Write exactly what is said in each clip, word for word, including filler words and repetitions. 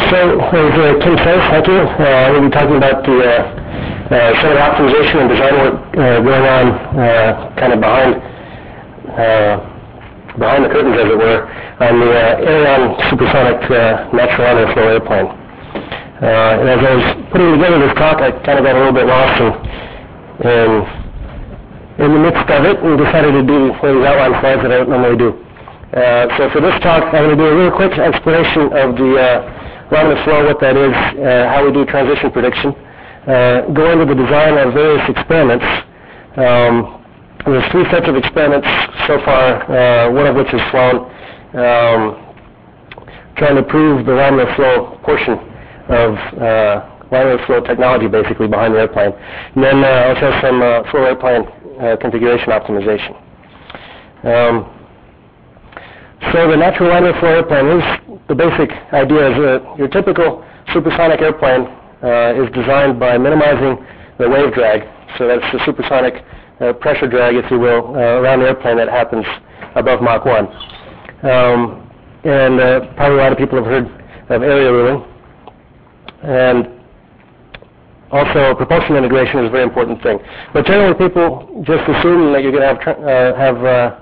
So, as uh, Kim says, thank you. Uh, we'll be talking about the uh, uh, some of the optimization and design work uh, going on uh, kind of behind uh, behind the curtains, as it were, on the uh, Aerion supersonic uh, natural laminar flow airplane. Uh, and as I was putting together this talk, I kind of got a little bit lost in, in, in the midst of it, and decided to do one of these outline slides that I don't normally do. Uh, so for this talk, I'm going to do a real quick explanation of the uh, laminar flow, what that is, uh, how we do transition prediction, uh, go into the design of various experiments. Um, there's three sets of experiments so far, uh, one of which is flown, um, trying to prove the laminar flow portion of uh, laminar flow technology, basically, behind the airplane. And then uh, also some uh, full airplane uh, configuration optimization. Um, So the natural laminar flow airplane is, the basic idea is that your typical supersonic airplane uh, is designed by minimizing the wave drag. So that's the supersonic uh, pressure drag, if you will, uh, around the airplane that happens above Mach one. Um, and uh, probably a lot of people have heard of area ruling. And also propulsion integration is a very important thing. But generally people just assume that you're going to have, uh, have uh,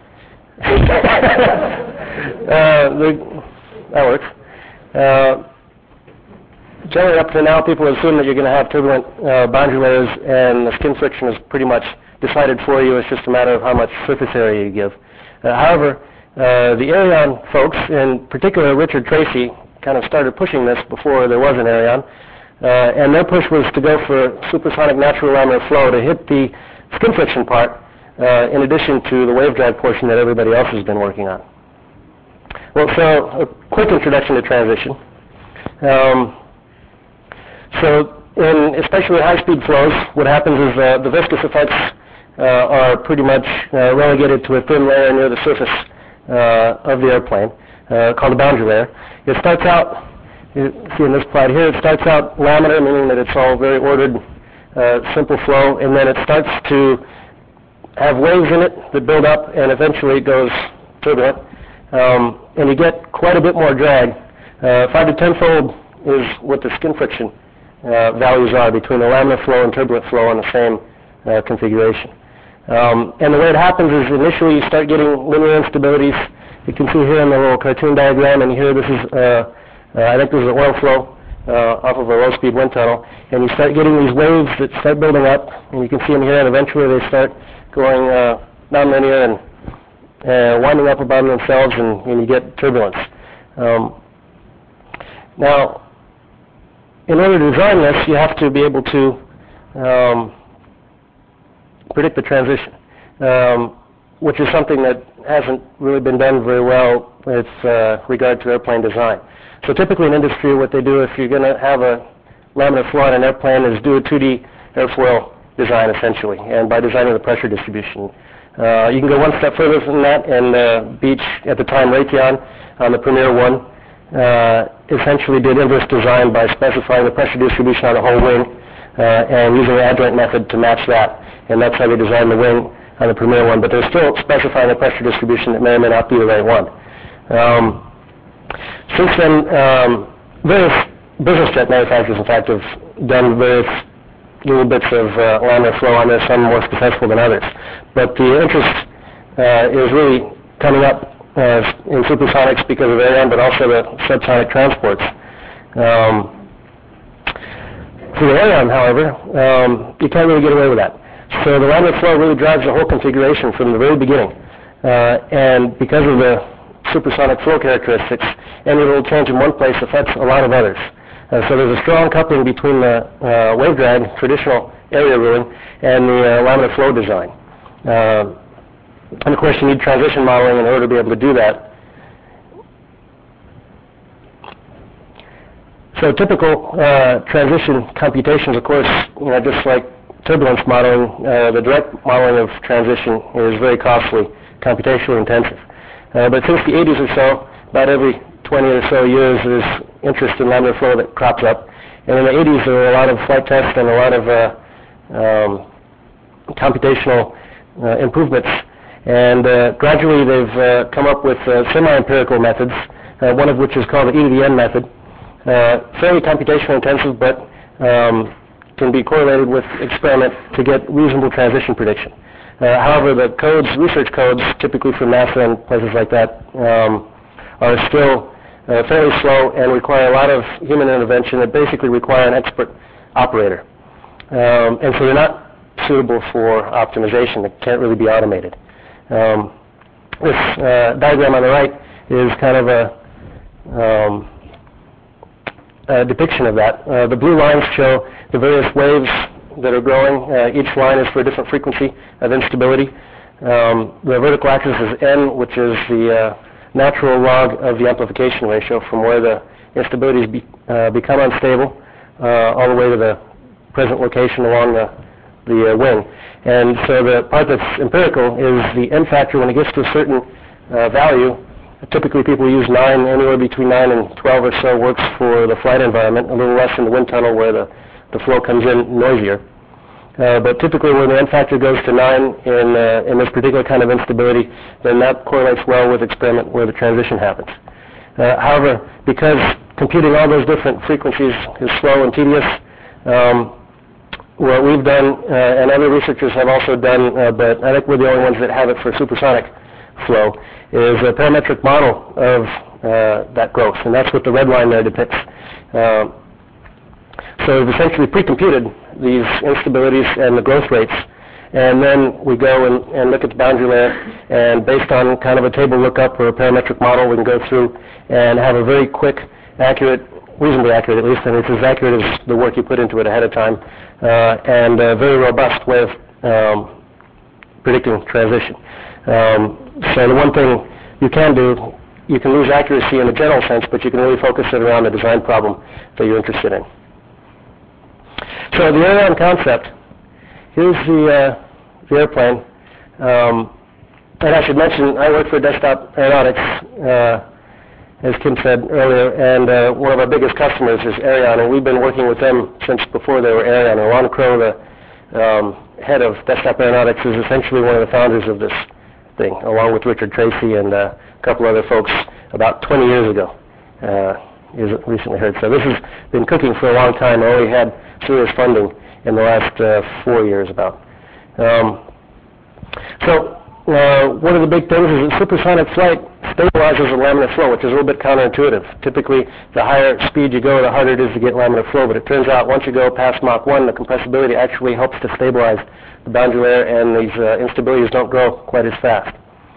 uh, the, that works. Uh, generally, up to now, people assume that you're going to have turbulent uh, boundary layers, and the skin friction is pretty much decided for you. It's just a matter of how much surface area you give. Uh, however, uh, the Aerion folks, in particular Richard Tracy, kind of started pushing this before there was an Aerion, uh, and their push was to go for supersonic natural laminar flow to hit the skin friction part, Uh, in addition to the wave drag portion that everybody else has been working on. Well, so a quick introduction to transition. Um, so in especially high-speed flows, what happens is uh, the viscous effects uh, are pretty much uh, relegated to a thin layer near the surface uh, of the airplane uh, called the boundary layer. It starts out, you see in this slide here, it starts out laminar, meaning that it's all very ordered, uh, simple flow, and then it starts to have waves in it that build up, and eventually it goes turbulent. Um, and you get quite a bit more drag. Uh, five to tenfold is what the skin friction uh, values are between the laminar flow and turbulent flow on the same uh, configuration. Um, and the way it happens is initially you start getting linear instabilities. You can see here in the little cartoon diagram, and here this is, uh, uh, I think this is an oil flow uh, off of a low-speed wind tunnel. And you start getting these waves that start building up, and you can see them here, and eventually they start going uh, non-linear and uh, winding up above themselves, and, and you get turbulence. Um, now, in order to design this, you have to be able to um, predict the transition, um, which is something that hasn't really been done very well with uh, regard to airplane design. So typically in industry, what they do if you're going to have a laminar flow on an airplane is do a two D airfoil design, essentially, and by designing the pressure distribution. Uh, you can go one step further than that, and uh, Beech, at the time Raytheon, on the Premier one, uh, essentially did inverse design by specifying the pressure distribution on the whole wing uh, and using the adjoint method to match that, and that's how they designed the wing on the Premier one, but they're still specifying the pressure distribution that may or may not be the right one. Um, since then, um, various business jet manufacturers, in fact, have done various little bits of uh, laminar flow on this, some more successful than others. But the interest uh, is really coming up uh, in supersonics because of Aerion, but also the subsonic transports. Um, for the Aerion, however, um, you can't really get away with that. So the laminar flow really drives the whole configuration from the very beginning. Uh, and because of the supersonic flow characteristics, any little change in one place affects a lot of others. Uh, so there's a strong coupling between the uh, wave drag, traditional area ruling, and the uh, laminar flow design. Uh, and of course, you need transition modeling in order to be able to do that. So typical uh, transition computations, of course, you know, just like turbulence modeling, uh, the direct modeling of transition is very costly, computationally intensive. Uh, but since the eighties or so, about every twenty or so years, there's interest in laminar flow that crops up. And in the eighties, there were a lot of flight tests and a lot of uh, um, computational uh, improvements. And uh, gradually, they've uh, come up with uh, semi-empirical methods, uh, one of which is called the E to the N method. uh, fairly computationally intensive, but um, can be correlated with experiment to get reasonable transition prediction. Uh, however, the codes, research codes, typically from NASA and places like that, um, are still uh, fairly slow and require a lot of human intervention that basically require an expert operator. Um, and so they're not suitable for optimization. They can't really be automated. Um, this uh, diagram on the right is kind of a, um, a depiction of that. Uh, the blue lines show the various waves that are growing. Uh, each line is for a different frequency of instability. Um, the vertical axis is n, which is the uh, natural log of the amplification ratio from where the instabilities be, uh, become unstable uh, all the way to the present location along the, the uh, wing. And so the part that's empirical is the n factor when it gets to a certain uh, value. Typically people use nine, anywhere between nine and twelve or so works for the flight environment, a little less in the wind tunnel where the, the flow comes in noisier. Uh, but typically when the n factor goes to nine in, uh, in this particular kind of instability, then that correlates well with experiment where the transition happens. Uh, however, because computing all those different frequencies is slow and tedious, um, what we've done, uh, and other researchers have also done, uh, but I think we're the only ones that have it for supersonic flow, is a parametric model of uh, that growth, and that's what the red line there depicts. Uh, so we've essentially pre-computed these instabilities and the growth rates, and then we go and, and look at the boundary layer, and based on kind of a table lookup or a parametric model, we can go through and have a very quick, accurate, reasonably accurate at least, and it's as accurate as the work you put into it ahead of time, uh, and a very robust way of um, predicting transition. Um, so the one thing you can do, you can lose accuracy in a general sense, but you can really focus it around the design problem that you're interested in. So the Ariane concept, here's the, uh, the airplane. Um, and I should mention, I work for Desktop Aeronautics, uh, as Kim said earlier, and uh, one of our biggest customers is Ariane, and we've been working with them since before they were Ariane. Alon Crow, the um, head of Desktop Aeronautics, is essentially one of the founders of this thing, along with Richard Tracy and uh, a couple other folks about twenty years ago. Uh, is recently heard. So this has been cooking for a long time. I only had serious funding in the last uh, four years about. Um, so uh, one of the big things is that supersonic flight stabilizes a laminar flow, which is a little bit counterintuitive. Typically, the higher speed you go, the harder it is to get laminar flow. But it turns out once you go past Mach one, the compressibility actually helps to stabilize the boundary layer, and these uh, instabilities don't grow quite as fast.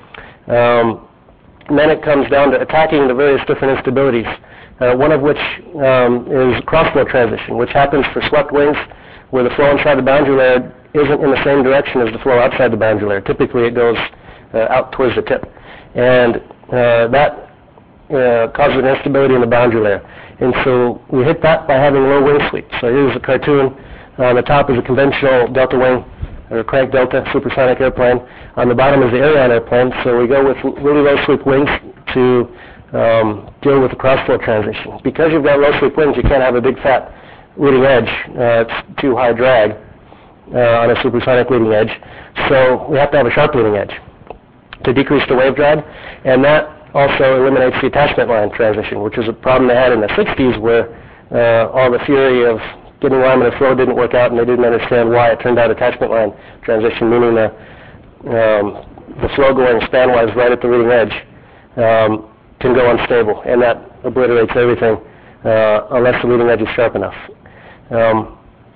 Um, and then it comes down to attacking the various different instabilities. Uh, one of which um, is crossflow transition, which happens for swept wings, where the flow inside the boundary layer isn't in the same direction as the flow outside the boundary layer. Typically, it goes uh, out towards the tip, and uh, that uh, causes an instability in the boundary layer. And so we hit that by having low wing sweep. So here's a cartoon. On the top is a conventional delta wing, or crank delta supersonic airplane. On the bottom is the Ariane airplane. So we go with really low sweep wings to Um, deal with the crossflow transition. Because you've got low sweep wings, you can't have a big fat leading edge. Uh, it's too high drag uh, on a supersonic leading edge. So we have to have a sharp leading edge to decrease the wave drag, and that also eliminates the attachment line transition, which is a problem they had in the sixties, where uh, all the theory of getting laminar flow didn't work out, and they didn't understand why. It turned out attachment line transition, meaning the, um, the flow going spanwise right at the leading edge, um, can go unstable, and that obliterates everything uh, unless the leading edge is sharp enough. Um,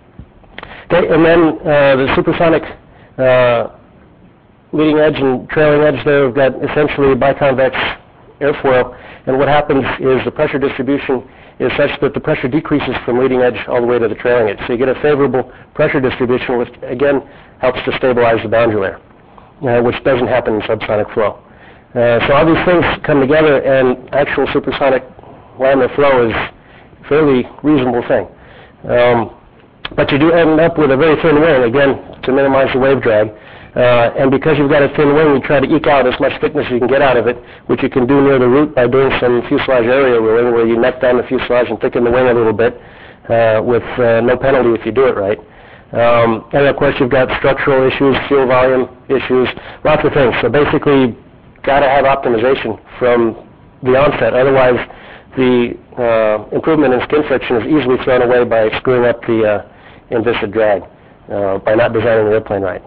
okay, and then uh, the supersonic uh, leading edge and trailing edge there, we've got essentially biconvex airfoil, and what happens is the pressure distribution is such that the pressure decreases from leading edge all the way to the trailing edge. So you get a favorable pressure distribution, which again helps to stabilize the boundary layer, uh, which doesn't happen in subsonic flow. Uh, so all these things come together, and actual supersonic laminar flow is a fairly reasonable thing. Um, but you do end up with a very thin wing, again, to minimize the wave drag. Uh, and because you've got a thin wing, you try to eke out as much thickness as you can get out of it, which you can do near the root by doing some fuselage area ruling, where you neck down the fuselage and thicken the wing a little bit uh, with uh, no penalty if you do it right. Um, and of course, you've got structural issues, fuel volume issues, lots of things. So basically, got to have optimization from the onset. Otherwise, the uh, improvement in skin friction is easily thrown away by screwing up the uh, inviscid drag, uh, by not designing the airplane right.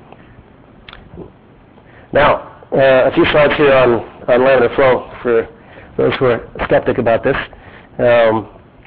Now, uh, a few slides here on, on laminar flow for those who are skeptic about this. Um,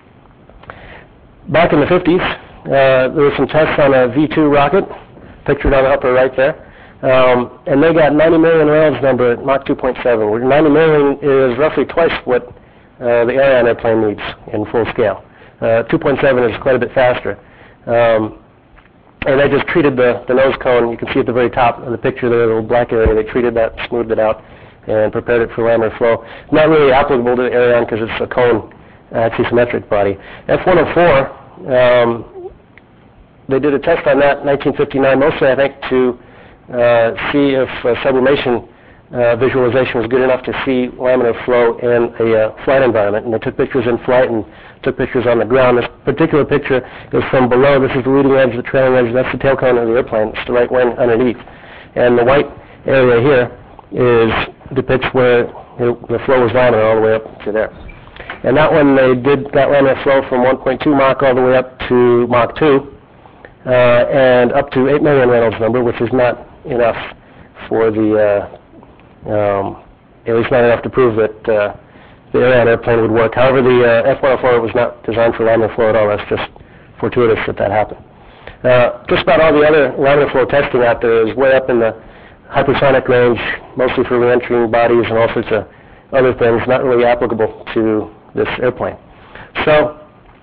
back in the fifties, uh, there were some tests on a V two rocket, pictured on the upper right there, um, and they got ninety million Reynolds number at Mach two point seven, where ninety million is roughly twice what uh, the Ariane airplane needs in full scale. Uh, two point seven is quite a bit faster. Um, and they just treated the, the nose cone. You can see at the very top of the picture there, the little black area, they treated that, smoothed it out, and prepared it for laminar flow. Not really applicable to the Ariane because it's a cone axisymmetric body. F one oh four, um, they did a test on that in nineteen fifty-nine, mostly I think to uh, see if uh, sublimation uh, visualization was good enough to see laminar flow in a uh, flight environment. And they took pictures in flight and took pictures on the ground. This particular picture is from below. This is the leading edge, the trailing edge. That's the tail cone of the airplane. It's the right wing underneath. And the white area here is depicts where it, the flow was laminar all the way up to there. And that one, they did that laminar flow from one point two Mach all the way up to Mach two, uh, and up to eight million Reynolds number, which is not enough for the, uh, um, at least not enough to prove that uh, the Ariane airplane would work. However, the uh, F one oh four was not designed for laminar flow at all. That's just fortuitous that that happened. Uh, just about all the other laminar flow testing out there is way up in the hypersonic range, mostly for re-entering bodies and all sorts of other things, not really applicable to this airplane. So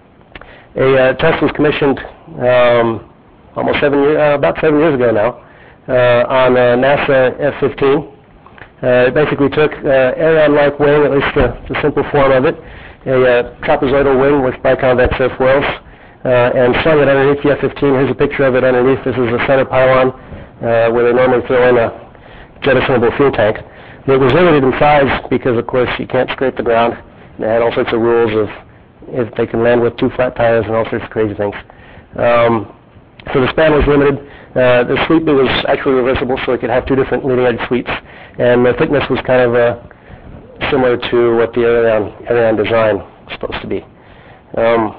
a uh, test was commissioned um, almost seven years, uh, about seven years ago now, uh, on uh, NASA F fifteen. Uh, it basically took uh, Ariane-like wing, at least the, the simple form of it, a uh, trapezoidal wing with biconvex airfoils, uh, and slung it underneath the F fifteen. Here's a picture of it underneath. This is the center pylon, uh, where they normally throw in a jettisonable fuel tank. It was limited in size because, of course, you can't scrape the ground. They had all sorts of rules of if they can land with two flat tires and all sorts of crazy things. Um, so the span was limited. Uh, the sweep was actually reversible, so it could have two different leading-edge sweeps. And the thickness was kind of uh, similar to what the Ariane, Ariane design was supposed to be. Um,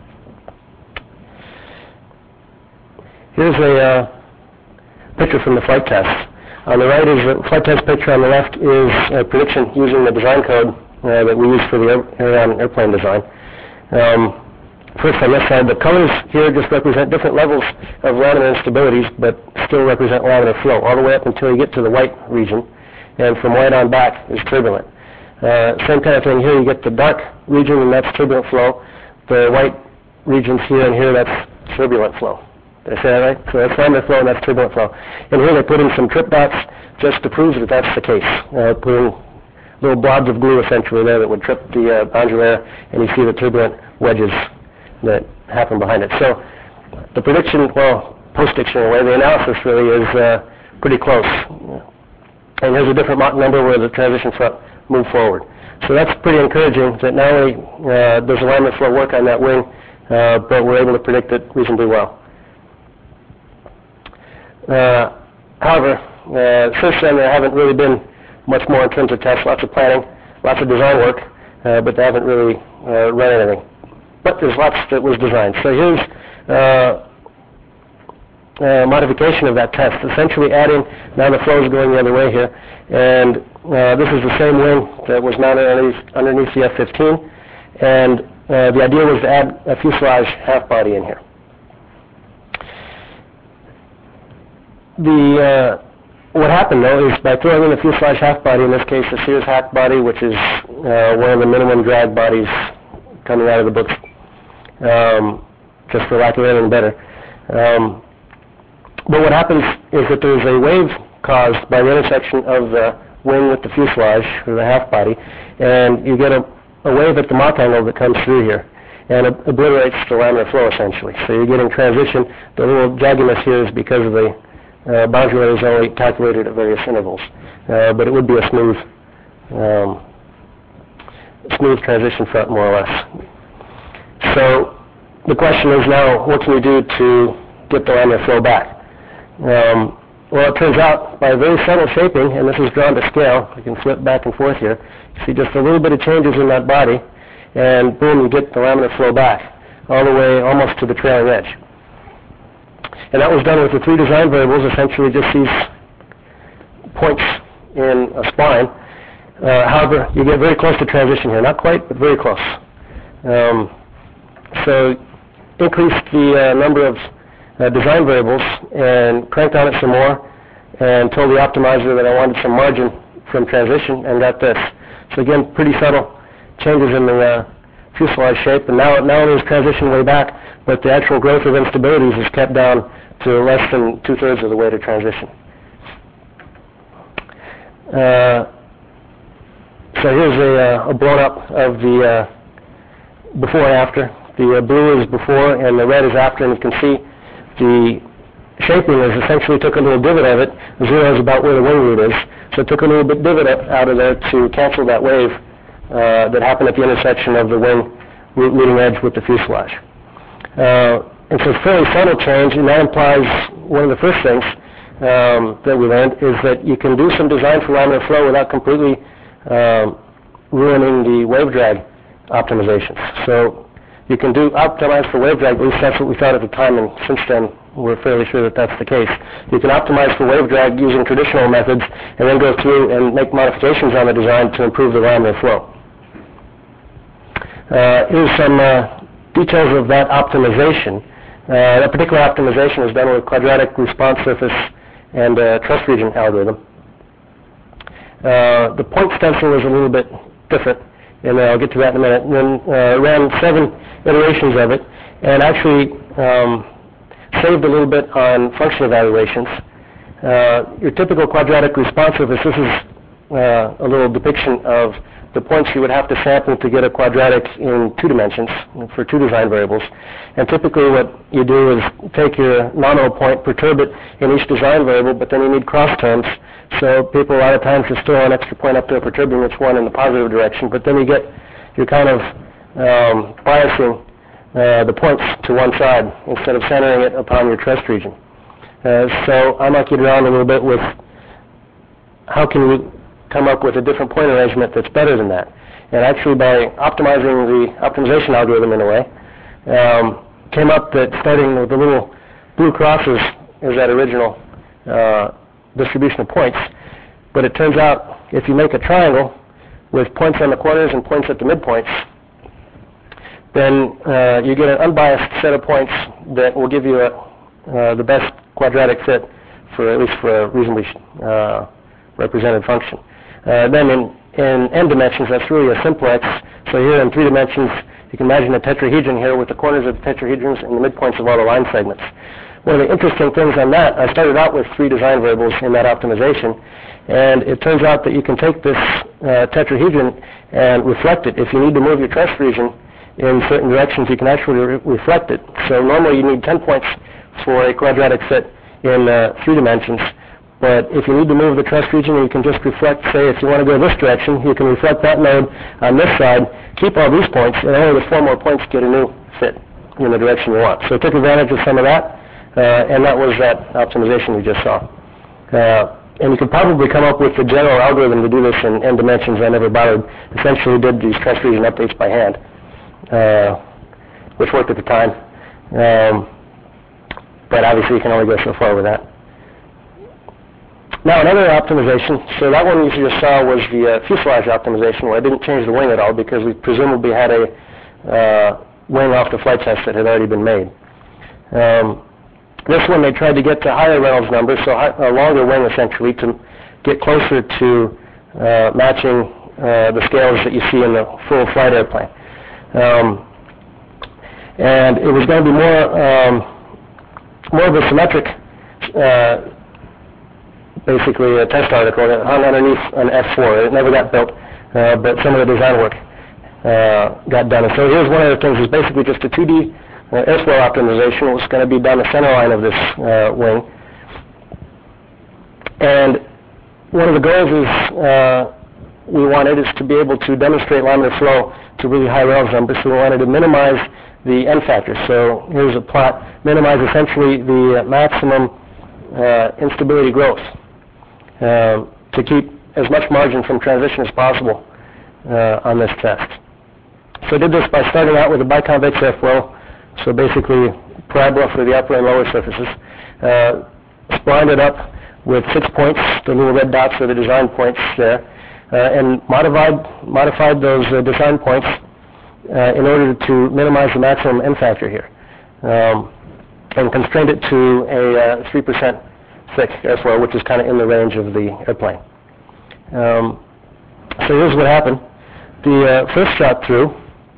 here's a uh, picture from the flight test. On the right is the flight test picture. On the left is a prediction using the design code uh, that we use for the Ariane airplane design. Um, first, on this side, the colors here just represent different levels of laminar instabilities, but still represent laminar flow, all the way up until you get to the white region. And from white on back is turbulent. Uh, same kind of thing here. You get the dark region, and that's turbulent flow. The white regions here and here, that's turbulent flow. Did I say that right? So that's laminar flow, and that's turbulent flow. And here they put in some trip dots just to prove that that's the case. Uh, put in little blobs of glue, essentially, there that would trip the uh, boundary layer, and you see the turbulent wedges that happen behind it. So the prediction, well, post-diction in a way, the analysis really is uh, pretty close. And there's a different Mach number where the transition front moved forward. So that's pretty encouraging that not only uh, does the laminar flow work on that wing, uh, but we're able to predict it reasonably well. Uh, however, uh, since then there haven't really been much more in terms of tests, lots of planning, lots of design work, uh, but they haven't really uh, run anything. But there's lots that was designed. So here's uh, Uh, modification of that test, essentially adding, now the flow is going the other way here, and uh, this is the same wing that was mounted underneath, underneath the F fifteen, and uh, the idea was to add a fuselage half body in here. The, uh, what happened though is by throwing in the fuselage half body, in this case the Sears hack body, which is uh, one of the minimum drag bodies coming out of the books, um, just for lack of anything better. Um, But what happens is that there's a wave caused by the intersection of the wing with the fuselage, or the half body, and you get a, a wave at the Mach angle that comes through here, and it obliterates the laminar flow essentially. So you're getting transition. The little jagginess here is because of the uh, boundary layers only calculated at various intervals, uh, but it would be a smooth, um, smooth transition front more or less. So the question is now, what can we do to get the laminar flow back? Um, well, it turns out by very subtle shaping, and this is drawn to scale, I can flip back and forth here, you see just a little bit of changes in that body, and boom, you get the laminar flow back, all the way almost to the trailing edge. And that was done with the three design variables, essentially just these points in a spline. Uh, however, you get very close to transition here. Not quite, but very close. Um, so increased the uh, number of uh, design variables and cranked on it some more and told the optimizer that I wanted some margin from transition and got this. So again, pretty subtle changes in the uh, fuselage shape, and now, now there's transition way back, but the actual growth of instabilities is kept down to less than two-thirds of the way to transition. Uh, so here's a, uh, a blown-up of the uh, before and after. The uh, blue is before and the red is after, and you can see the shaping is essentially took a little divot of it. Zero is about where the wing root is, so it took a little bit divot out of there to cancel that wave uh, that happened at the intersection of the wing root leading edge with the fuselage. Uh, it's a fairly subtle change, and that implies one of the first things um, that we learned is that you can do some design for laminar flow without completely um, ruining the wave drag optimizations. So you can do optimize for wave drag, at least that's what we thought at the time, and since then we're fairly sure that that's the case. You can optimize for wave drag using traditional methods and then go through and make modifications on the design to improve the laminar flow. Uh, here's some uh, details of that optimization. Uh, that particular optimization was done with quadratic response surface and uh, trust region algorithm. Uh, the point stencil is a little bit different, and I'll get to that in a minute. And then uh, ran seven iterations of it, and actually um, saved a little bit on function evaluations. Uh, your typical quadratic response surface, this is uh, a little depiction of the points you would have to sample to get a quadratic in two dimensions for two design variables. And typically what you do is take your nominal point, perturb it in each design variable, but then you need cross terms. So people a lot of times just throw an extra point up there, perturbing each one in the positive direction, but then you get, you're kind of um, biasing uh, the points to one side instead of centering it upon your trust region. Uh, so I monkeyed around a little bit with how can we come up with a different point arrangement that's better than that. And actually by optimizing the optimization algorithm in a way, um, came up that starting with the little blue crosses is that original uh, distribution of points. But it turns out if you make a triangle with points on the corners and points at the midpoints, then uh, you get an unbiased set of points that will give you a, uh, the best quadratic fit for at least for a reasonably uh, represented function. Uh, then in, in n dimensions, that's really a simplex. So here in three dimensions, you can imagine a tetrahedron here with the corners of the tetrahedrons and the midpoints of all the line segments. One of the interesting things on that, I started out with three design variables in that optimization, and it turns out that you can take this uh, tetrahedron and reflect it. If you need to move your trust region in certain directions, you can actually re reflect it. So normally you need ten points for a quadratic fit in uh, three dimensions. But if you need to move the trust region, you can just reflect, say, if you want to go this direction, you can reflect that node on this side, keep all these points, and only with four more points get a new fit in the direction you want. So it took advantage of some of that, uh, and that was that optimization we just saw. Uh, and you could probably come up with the general algorithm to do this in n dimensions. I never bothered. Essentially did these trust region updates by hand, uh, which worked at the time. Um, but obviously you can only go so far with that. Now another optimization, so that one you just saw was the uh, fuselage optimization, where I didn't change the wing at all because we presumably had a uh, wing off the flight test that had already been made. Um, this one they tried to get to higher Reynolds numbers, so high, a longer wing essentially to get closer to uh, matching uh, the scales that you see in the full flight airplane. Um, and it was going to be more, um, more of a symmetric uh, basically a test article that hung underneath an F four. It never got built, uh, but some of the design work uh, got done. And so here's one of the things is basically just a two D uh, airflow optimization. It was going to be down the center line of this uh, wing. And one of the goals is uh, we wanted is to be able to demonstrate laminar flow to really high Reynolds numbers, so we wanted to minimize the N factor. So here's a plot, minimize essentially the uh, maximum uh, instability growth. Uh, to keep as much margin from transition as possible uh, on this test. So I did this by starting out with a biconvex airfoil, so basically parabola for the upper and lower surfaces. Uh, splined it up with six points, the little red dots are the design points there, uh, and modified, modified those uh, design points uh, in order to minimize the maximum N factor here, um, and constrained it to a uh, three percent thick airfoil, which is kind of in the range of the airplane. Um, so here's what happened. The uh, first shot through,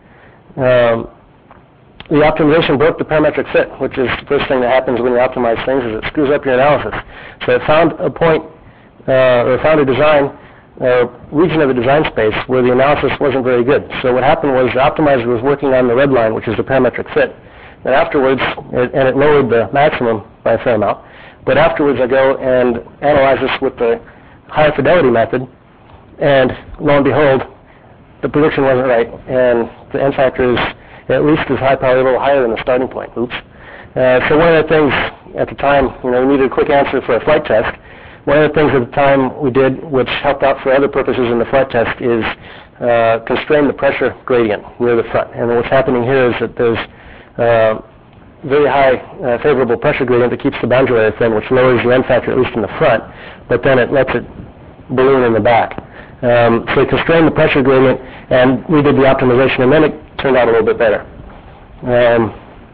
um, the optimization broke the parametric fit, which is the first thing that happens when you optimize things, is it screws up your analysis. So it found a point, uh, or found a design, uh, region of the design space where the analysis wasn't very good. So what happened was the optimizer was working on the red line, which is the parametric fit. And afterwards, it, and it lowered the maximum by a fair amount, but afterwards I go and analyze this with the higher fidelity method, and lo and behold, the prediction wasn't right, and the N factor is at least as high, probably a little higher than the starting point. Oops. Uh, so one of the things at the time, you know, we needed a quick answer for a flight test. One of the things at the time we did, which helped out for other purposes in the flight test, is uh, constrain the pressure gradient near the front. And what's happening here is that there's uh, very high uh, favorable pressure gradient that keeps the boundary layer thin, which lowers the N factor, at least in the front, but then it lets it balloon in the back. Um, so we constrained the pressure gradient, and we did the optimization, and then it turned out a little bit better. Um,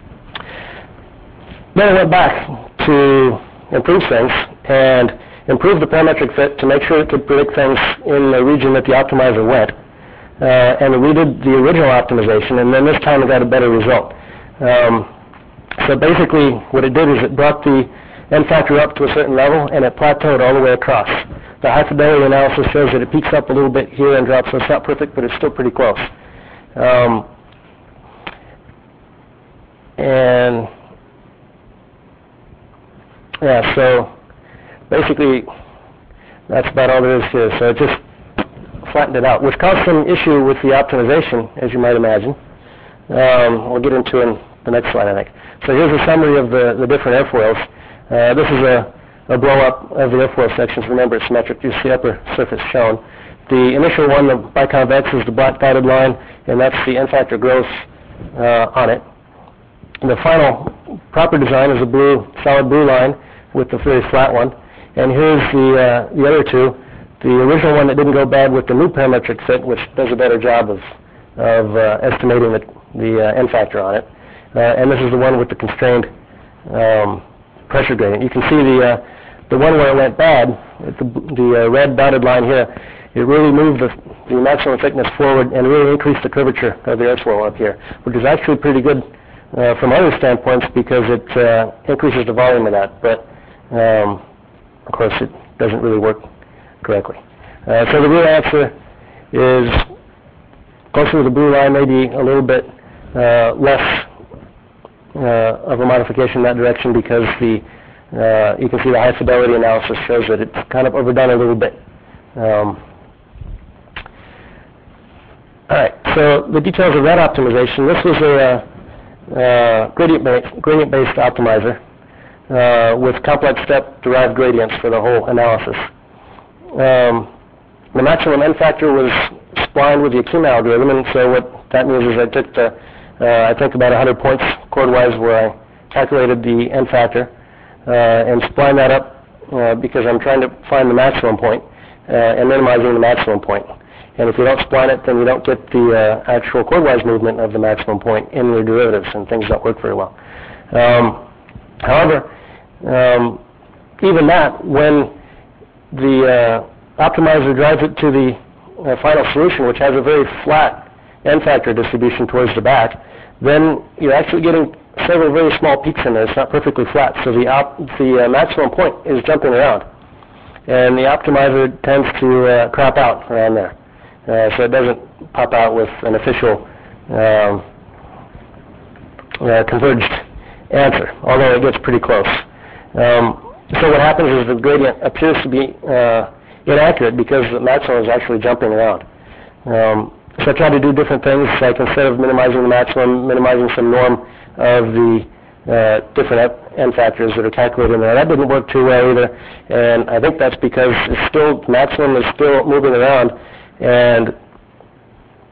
then I went back to improve things and improve the parametric fit to make sure it could predict things in the region that the optimizer went. Uh, and we did the original optimization, and then this time it got a better result. Um, so basically what it did is it brought the N factor up to a certain level, and it plateaued all the way across. The high fidelity analysis shows that it peaks up a little bit here and drops, so it's not perfect, but it's still pretty close. Um, and yeah, so basically that's about all there is here. So it just flattened it out, which caused some issue with the optimization, as you might imagine. Um, we'll get into in the next slide, I think. So here's a summary of the, the different airfoils. Uh, this is a, a blow-up of the airfoil sections. Remember, it's symmetric. You see the upper surface shown. The initial one, the biconvex, is the black dotted line, and that's the N factor growth uh, on it. And the final proper design is a blue, solid blue line with the very flat one. And here's the, uh, the other two. The original one that didn't go bad with the new parametric fit, which does a better job of, of uh, estimating the, the uh, N factor on it. Uh, and this is the one with the constrained um, pressure gradient. You can see the, uh, the one where it went bad, the, the uh, red dotted line here, it really moved the, the maximum thickness forward and really increased the curvature of the airfoil up here, which is actually pretty good uh, from other standpoints because it uh, increases the volume of that. But um, of course, it doesn't really work correctly. Uh, so the real answer is closer to the blue line, maybe a little bit uh, less uh, of a modification in that direction because the uh, you can see the high fidelity analysis shows that it's kind of overdone a little bit. Um, all right, so the details of that optimization. This was a uh, uh, gradient-based, gradient-based optimizer uh, with complex step-derived gradients for the whole analysis. Um, the maximum N factor was splined with the Akima algorithm, and so what that means is I took the, uh, I think about one hundred points chord-wise where I calculated the N factor uh, and splined that up uh, because I'm trying to find the maximum point uh, and minimizing the maximum point. And if you don't spline it, then you don't get the uh, actual chord-wise movement of the maximum point in your derivatives, and things don't work very well. Um, however, um, even that, when the uh, optimizer drives it to the uh, final solution, which has a very flat N factor distribution towards the back, then you're actually getting several very small peaks in there. It's not perfectly flat, so the, op the uh, maximum point is jumping around. And the optimizer tends to uh, crop out around there. Uh, so it doesn't pop out with an official um, uh, converged answer, although it gets pretty close. Um, so what happens is the gradient appears to be uh, inaccurate because the maximum is actually jumping around. Um, so I tried to do different things, like instead of minimizing the maximum, minimizing some norm of the uh, different N factors that are calculated in there. That didn't work too well either, and I think that's because it's still, maximum is still moving around, and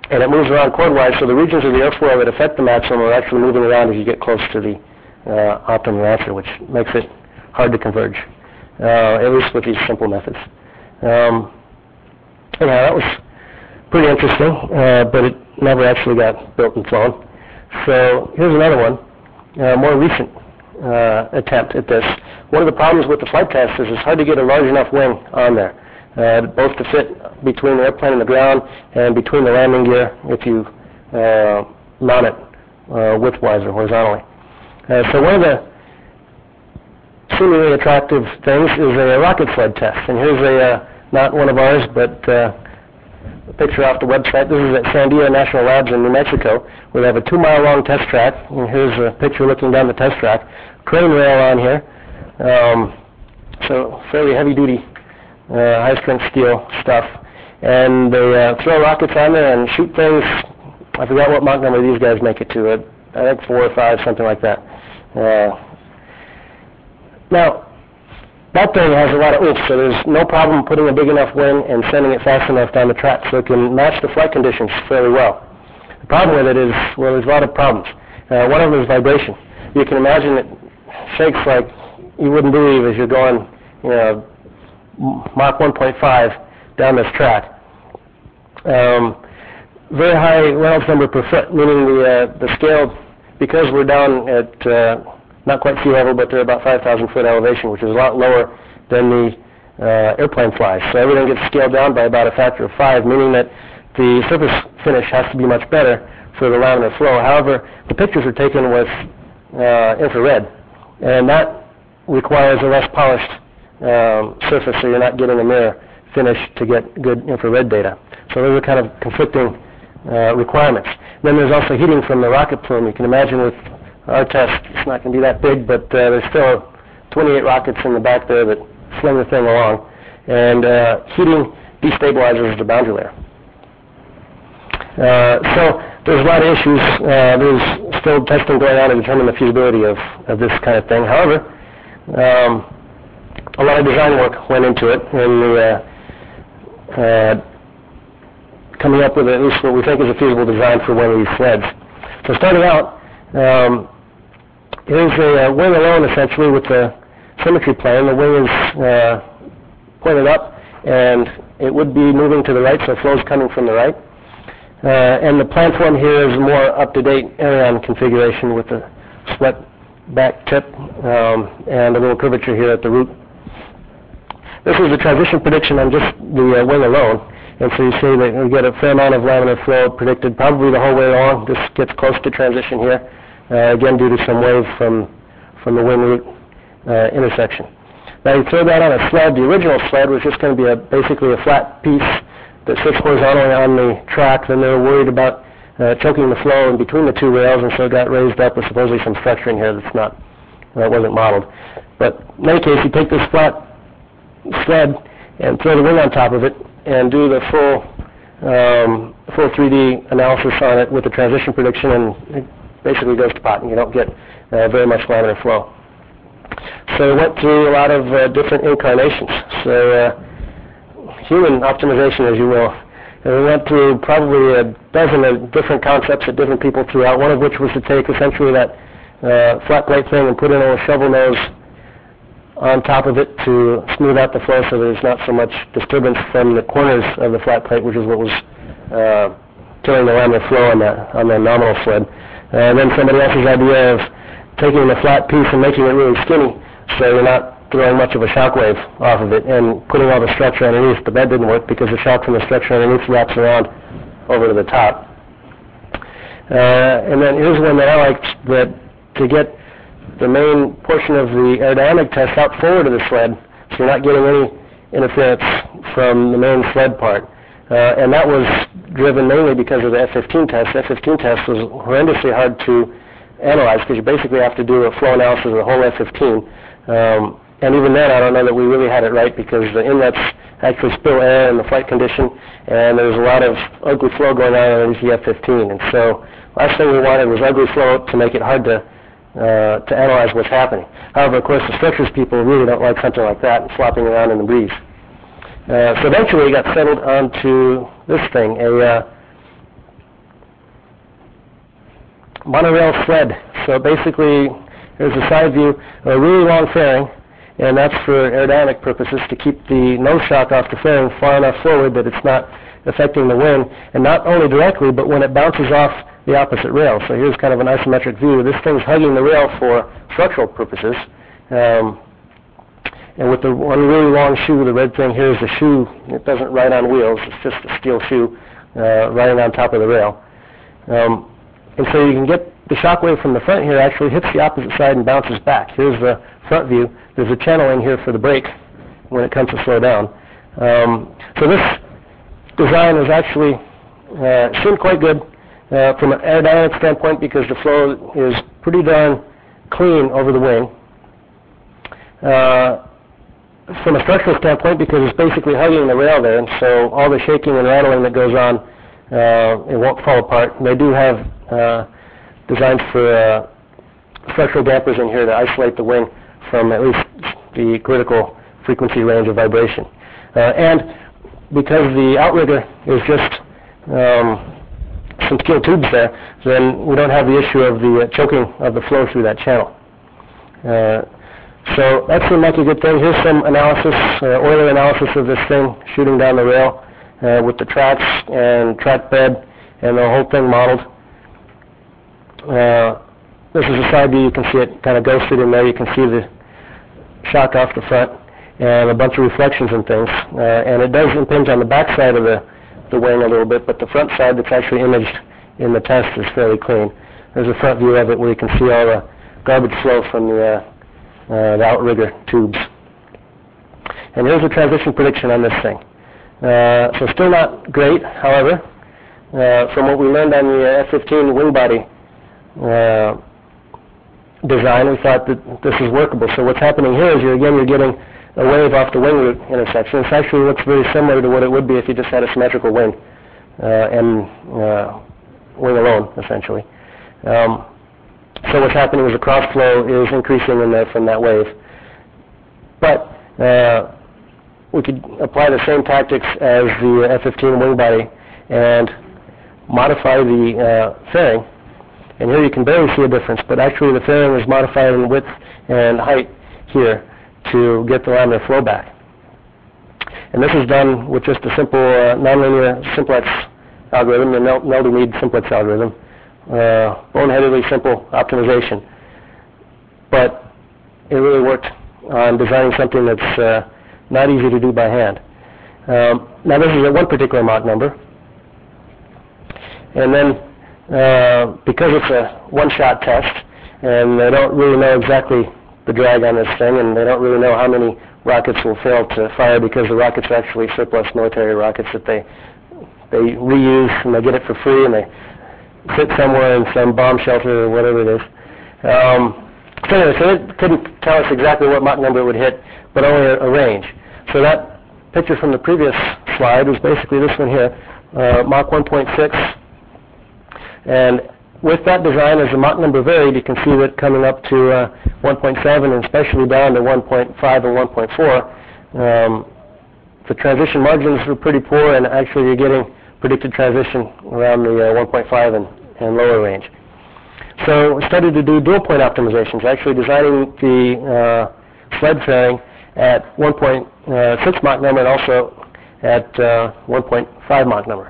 and it moves around chordwise, so the regions of the airfoil that affect the maximum are actually moving around as you get close to the uh, optimum answer, which makes it hard to converge, uh, at least with these simple methods. Um, anyhow, that was pretty interesting, uh, but it never actually got built and flown. So here's another one, uh, more recent uh, attempt at this. One of the problems with the flight test is it's hard to get a large enough wing on there, uh, both to fit between the airplane and the ground and between the landing gear if you uh, mount it uh, widthwise or horizontally. Uh, so one of the seemingly attractive things is a rocket sled test. And here's a, uh, not one of ours, but uh, a picture off the website. This is at Sandia National Labs in New Mexico, where they have a two-mile-long test track. And here's a picture looking down the test track. Crane rail on here. Um, so fairly heavy-duty, uh, high-strength steel stuff. And they uh, throw rockets on there and shoot things. I forgot what Mach number these guys make it to. Uh, I think four or five, something like that. Uh, now, that thing has a lot of oomph, so there's no problem putting a big enough wing and sending it fast enough down the track so it can match the flight conditions fairly well. The problem with it is, well, there's a lot of problems. Uh, one of them is vibration. You can imagine it shakes like you wouldn't believe as you're going, you know, Mach one point five down this track. Um, very high Reynolds number per foot, meaning the, uh, the scale, because we're down at uh, not quite sea level, but they're about five thousand foot elevation, which is a lot lower than the uh, airplane flies. So everything gets scaled down by about a factor of five, meaning that the surface finish has to be much better for the laminar flow. However, the pictures are taken with uh, infrared, and that requires a less polished um, surface, so you're not getting a mirror finish to get good infrared data. So those are kind of conflicting uh, requirements. Then there's also heating from the rocket plume. You can imagine with our test, it's not going to be that big, but uh, there's still twenty-eight rockets in the back there that sling the thing along. And uh, heating destabilizes the boundary layer. Uh, so there's a lot of issues. Uh, there's still testing going on to determine the feasibility of, of this kind of thing. However, um, a lot of design work went into it, and the, uh, uh, coming up with at least what we think is a feasible design for one of these sleds. So starting out, um, here's a uh, wing alone essentially with the symmetry plane. The wing is uh, pointed up, and it would be moving to the right, so flow's coming from the right. Uh, and the platform here is a more up-to-date Ariane configuration with a swept back tip um, and a little curvature here at the root. This is the transition prediction on just the uh, wing alone. And so you see that we get a fair amount of laminar flow predicted probably the whole way along. This gets close to transition here, uh, again due to some wave from, from the wing root uh, intersection. Now you throw that on a sled. The original sled was just going to be a, basically a flat piece that sits horizontally on the track. Then they were worried about uh, choking the flow in between the two rails, and so it got raised up with supposedly some structure in here that's not, that wasn't modeled. But in any case, you take this flat sled and throw the wing on top of it and do the full um, full three D analysis on it with the transition prediction, and it basically goes to pot, and you don't get uh, very much laminar flow. So we went through a lot of uh, different incarnations. So uh, human optimization, as you will. And we went through probably a dozen of different concepts that different people threw out, one of which was to take essentially that uh, flat plate thing and put in a shovel nose on top of it to smooth out the flow so there's not so much disturbance from the corners of the flat plate, which is what was uh, killing the laminar flow on that, on the nominal sled. And then somebody else's idea of taking the flat piece and making it really skinny so you're not throwing much of a shock wave off of it and putting all the structure underneath, but that didn't work because the shock from the structure underneath wraps around over to the top. Uh, and then here's one that I liked, that to get the main portion of the aerodynamic test out forward of the sled, so you're not getting any interference from the main sled part. Uh, and that was driven mainly because of the F fifteen test. The F fifteen test was horrendously hard to analyze because you basically have to do a flow analysis of the whole F fifteen. Um, and even then, I don't know that we really had it right because the inlets actually spill air in the flight condition, and there's a lot of ugly flow going on underneath the F fifteen. And so last thing we wanted was ugly flow to make it hard to Uh, to analyze what's happening. However, of course, the structures people really don't like something like that and flopping around in the breeze. Uh, so eventually we got settled onto this thing, a, uh, monorail sled. So basically, there's a side view, a really long fairing, and that's for aerodynamic purposes to keep the nose shock off the fairing far enough forward that it's not affecting the wing, and not only directly, but when it bounces off the opposite rail. So here's kind of an isometric view. This thing's hugging the rail for structural purposes. Um, and with the one really long shoe, the red thing here is the shoe. It doesn't ride on wheels. It's just a steel shoe uh, riding on top of the rail. Um, and so you can get the shock wave from the front here actually hits the opposite side and bounces back. Here's the front view. There's a channel in here for the brake when it comes to slow down. Um, so this design is actually uh, seemed quite good uh, from an aerodynamic standpoint because the flow is pretty darn clean over the wing. Uh, from a structural standpoint, because it's basically hugging the rail there, and so all the shaking and rattling that goes on, uh, it won't fall apart. And they do have uh, designs for uh, structural dampers in here to isolate the wing from at least the critical frequency range of vibration. Uh, and because the outrigger is just um, some steel tubes there, then we don't have the issue of the uh, choking of the flow through that channel. Uh, so that seemed like a good thing. Here's some analysis, uh, Euler analysis of this thing shooting down the rail uh, with the tracks and track bed and the whole thing modeled. Uh, this is a side view. You can see it kind of ghosted in there. You can see the shock off the front and a bunch of reflections and things. Uh, and it does impinge on the back side of the, the wing a little bit, but the front side that's actually imaged in the test is fairly clean. There's a front view of it where you can see all the garbage flow from the, uh, uh, the outrigger tubes. And here's the transition prediction on this thing. Uh, so still not great, however. Uh, from what we learned on the F fifteen wing body uh, design, we thought that this is workable. So what's happening here is, you're, again, you're getting a wave off the wing root intersection. This actually looks very similar to what it would be if you just had a symmetrical wing uh, and uh, wing alone, essentially. Um, so what's happening is the cross flow is increasing in there from that wave. But uh, we could apply the same tactics as the F fifteen wing body and modify the uh, fairing. And here you can barely see a difference, but actually the fairing is modified in width and height here to get the laminar flow back. And this is done with just a simple uh, nonlinear simplex algorithm, the Nelder-Mead simplex algorithm. Uh, boneheadedly simple optimization. But it really worked on designing something that's uh, not easy to do by hand. Um, now this is at one particular Mach number. And then uh, because it's a one-shot test, and they don't really know exactly the drag on this thing, and they don't really know how many rockets will fail to fire, because the rockets are actually surplus military rockets that they they reuse, and they get it for free, and they sit somewhere in some bomb shelter or whatever it is. Um, so anyway, so it couldn't tell us exactly what Mach number it would hit, but only a, a range. So that picture from the previous slide was basically this one here, uh, Mach one point six. And with that design, as the Mach number varied, you can see that coming up to uh, one point seven and especially down to one point five and one point four, um, the transition margins were pretty poor, and actually you're getting predicted transition around the uh, one point five and, and lower range. So we started to do dual point optimizations, actually designing the uh, sled fairing at one point six Mach number and also at uh, one point five Mach number.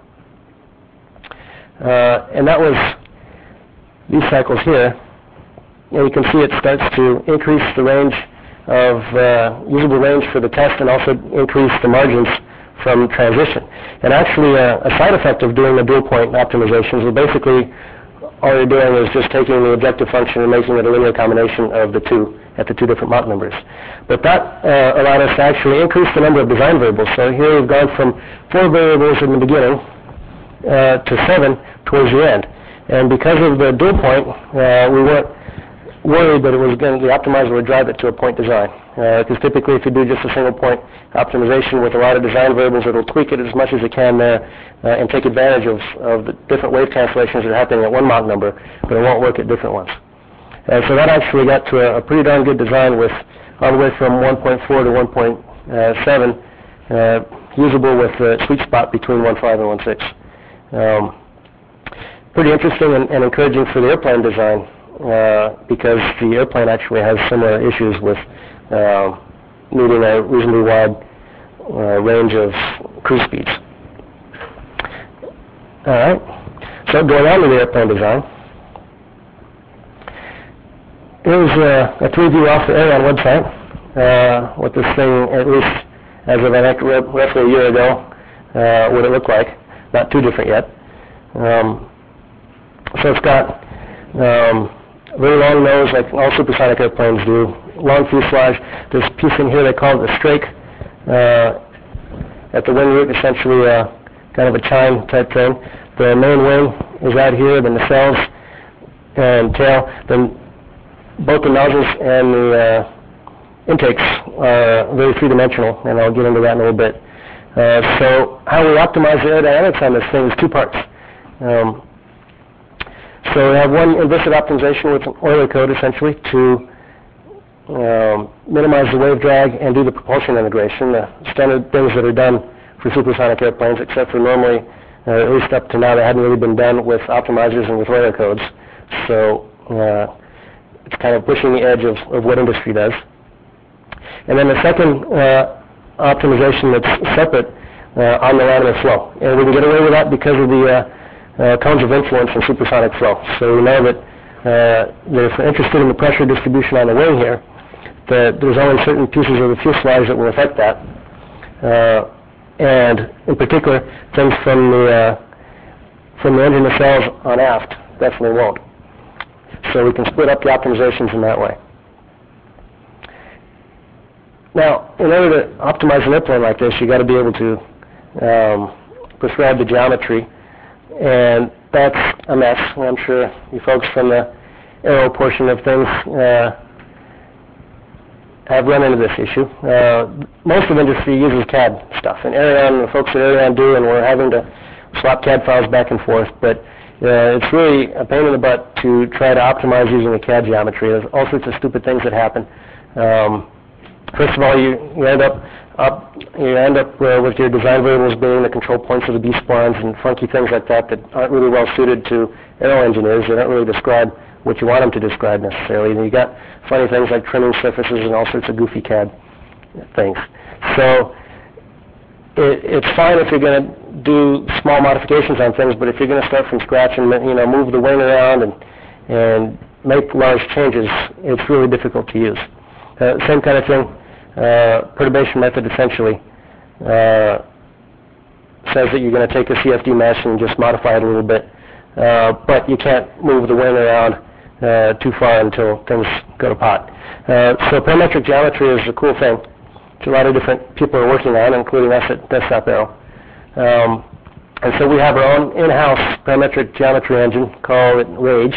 Uh, and that was these cycles here. And you can see it starts to increase the range of uh, usable range for the test, and also increase the margins from transition. And actually uh, a side effect of doing the dual point optimizations is basically all you're doing is just taking the objective function and making it a linear combination of the two at the two different Mach numbers. But that uh, allowed us to actually increase the number of design variables. So here we've gone from four variables in the beginning uh, to seven towards the end. And because of the dual point, uh, we weren't worried that it was going to, the optimizer would drive it to a point design. Because uh, typically if you do just a single point optimization with a lot of design variables, it'll tweak it as much as it can there uh, and take advantage of, of the different wave cancellations that are happening at one Mach number, but it won't work at different ones. And so that actually got to a, a pretty darn good design with all the way from one point four to one point seven, uh, usable with a sweet spot between one point five and one point six. Um, pretty interesting and, and encouraging for the airplane design uh, because the airplane actually has similar issues with uh, needing a reasonably wide uh, range of cruise speeds. All right, so going on to the airplane design. Here's a, a preview off the Aerion website, uh, what this thing, at least as of I think roughly a year ago, uh, what it looked like. Not too different yet. Um, so it's got um, a very long nose, like all supersonic airplanes do, long fuselage. There's a piece in here, they call it the strake, uh, at the wing root, essentially uh, kind of a chime type thing. The main wing is out here, the nacelles and tail. Then both the nozzles and the uh, intakes are very three-dimensional, and I'll get into that in a little bit. Uh, so how we optimize the aerodynamics on this thing is two parts. Um, so we have one implicit optimization with an Euler code, essentially, to um, minimize the wave drag and do the propulsion integration, the standard things that are done for supersonic airplanes, except for normally, uh, at least up to now, they hadn't really been done with optimizers and with Euler codes. So uh, it's kind of pushing the edge of, of what industry does. And then the second uh, optimization that's separate uh, on the laminar flow. And we can get away with that because of the uh, uh, cones of influence in supersonic flow. So we know that, uh, that if we're interested in the pressure distribution on the wing here, that there's only certain pieces of the fuselage that will affect that. Uh, and in particular, things from the, uh, from the engine nacelles on aft definitely won't. So we can split up the optimizations in that way. Now, in order to optimize an airplane like this, you've got to be able to um, prescribe the geometry, and that's a mess. I'm sure you folks from the aero portion of things uh, have run into this issue. Uh, most of industry uses C A D stuff, and Aerion, the folks at Aerion do, and we're having to swap C A D files back and forth, but uh, it's really a pain in the butt to try to optimize using a C A D geometry. There's all sorts of stupid things that happen. Um, First of all, you, you end up, up you end up uh, with your design variables being the control points of the B-splines and funky things like that that aren't really well suited to aero engineers. They don't really describe what you want them to describe necessarily. And you got funny things like trimming surfaces and all sorts of goofy C A D things. So it, it's fine if you're going to do small modifications on things, but if you're going to start from scratch and you know move the wing around and and make large changes, it's really difficult to use. Uh, same kind of thing. Uh, perturbation method essentially uh, says that you're going to take a C F D mesh and just modify it a little bit, uh, but you can't move the wing around uh, too far until things go to pot. Uh, so parametric geometry is a cool thing, which a lot of different people are working on, including us at Desktop Aero. Um, and so we have our own in-house parametric geometry engine called RAGE.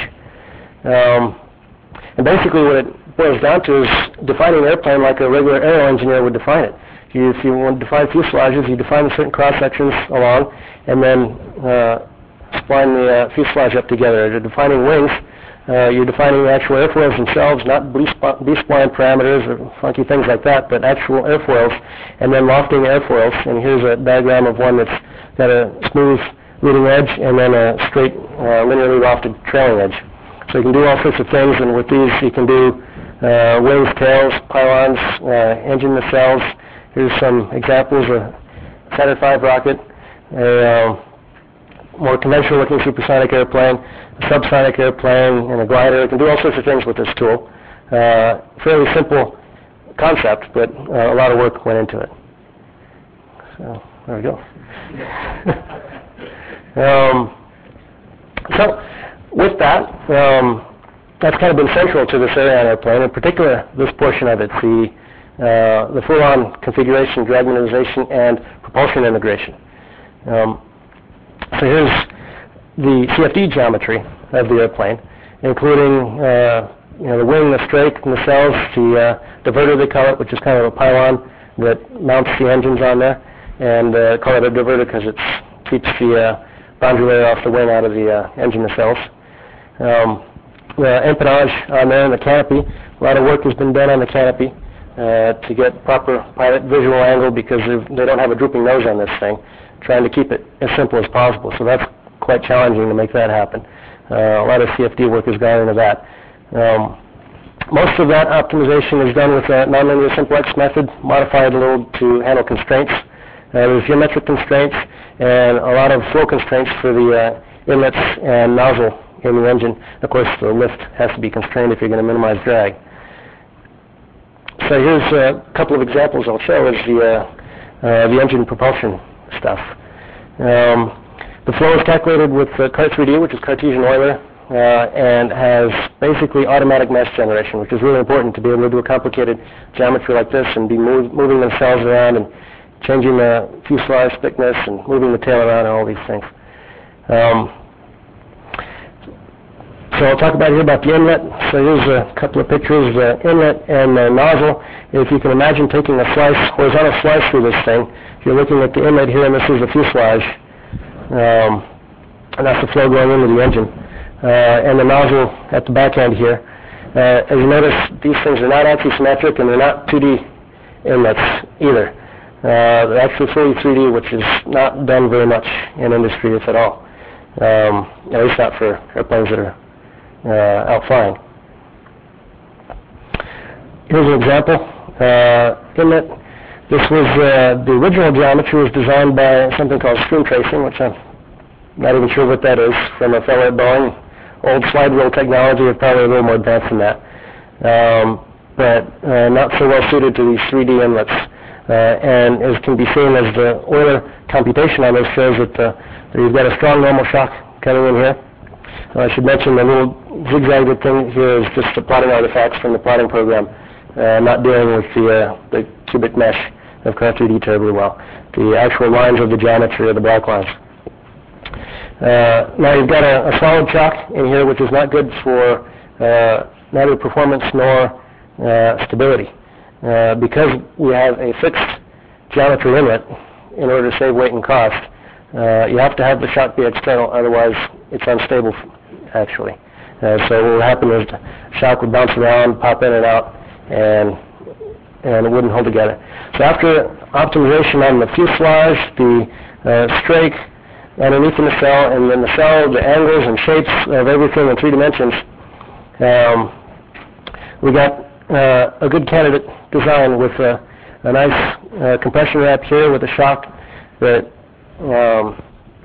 Um, and basically what it boils down to is defining an airplane like a regular aero engineer would define it. You, if you want to define fuselages, you define certain cross-sections along, and then uh, spline the uh, fuselage up together. You're defining wings, uh, you're defining the actual airfoils themselves, not B-spline parameters or funky things like that, but actual airfoils, and then lofting the airfoils. And here's a diagram of one that's got a smooth leading edge and then a straight, uh, linearly lofted trailing edge. So you can do all sorts of things, and with these you can do Uh, wings, tails, pylons, uh, engine nacelles. Here's some examples: a Saturn five rocket, a uh, more conventional-looking supersonic airplane, a subsonic airplane, and a glider. You can do all sorts of things with this tool. Uh, fairly simple concept, but uh, a lot of work went into it. So there we go. um, so with that. Um, That's kind of been central to this Aerion airplane, in particular this portion of it, the, uh, the full-on configuration, drag minimization, and propulsion integration. Um, so here's the C F D geometry of the airplane, including uh, you know, the wing, the strake, nacelles, the uh, diverter they call it, which is kind of a pylon that mounts the engines on there, and uh, call it a diverter because it keeps the uh, boundary layer off the wing out of the uh, engine nacelles. Um, The empennage on there and the canopy. A lot of work has been done on the canopy uh, to get proper pilot visual angle because they don't have a drooping nose on this thing, trying to keep it as simple as possible. So that's quite challenging to make that happen. Uh, a lot of C F D work has gone into that. Um, most of that optimization is done with a nonlinear simplex method, modified a little to handle constraints. Uh, there's geometric constraints and a lot of flow constraints for the uh, inlets and nozzle in the engine. Of course, the lift has to be constrained if you're going to minimize drag. So here's a couple of examples I'll show is the, uh, uh, the engine propulsion stuff. Um, the flow is calculated with uh, Cart three D, which is Cartesian Euler, uh, and has basically automatic mesh generation, which is really important to be able to do a complicated geometry like this and be move, moving the cells around and changing the fuselage thickness and moving the tail around and all these things. Um, so I'll talk about here about the inlet. So here's a couple of pictures, the inlet and the nozzle. If you can imagine taking a slice, horizontal slice through this thing, you're looking at the inlet here, and this is the fuselage, um, and that's the flow going into the engine. Uh, and the nozzle at the back end here. Uh, as you notice, these things are not axisymmetric, and they're not two D inlets either. Uh, they're actually fully three D, which is not done very much in industry, if at all. Um, at least not for airplanes that are uh, out flying. Here's an example. Uh, inlet. This was uh, the original geometry was designed by something called stream tracing, which I'm not even sure what that is, from a fellow at Boeing. Old slide rule technology is probably a little more advanced than that, um, but uh, not so well suited to these three D inlets. Uh, and as can be seen as the Euler computation on this shows that, uh, that you've got a strong normal shock coming in here. Uh, I should mention the little zigzag thing here is just the plotting artifacts from the plotting program, uh, not dealing with the, uh, the cubic mesh of Cart three D terribly well. The actual lines of the geometry are the black lines. Uh, now you've got a, a solid shock in here, which is not good for uh, neither performance nor uh, stability. Uh, because we have a fixed geometry inlet, in order to save weight and cost, uh, you have to have the shock be external, otherwise it's unstable, actually. Uh, so what would happen is the shock would bounce around, pop in and out, and and it wouldn't hold together. So after optimization on the fuselage, the uh, strake underneath in the cell, and then the cell, the angles and shapes of everything in three dimensions, um, we got uh, a good candidate design with a, a nice uh, compression wrap here with a shock that um,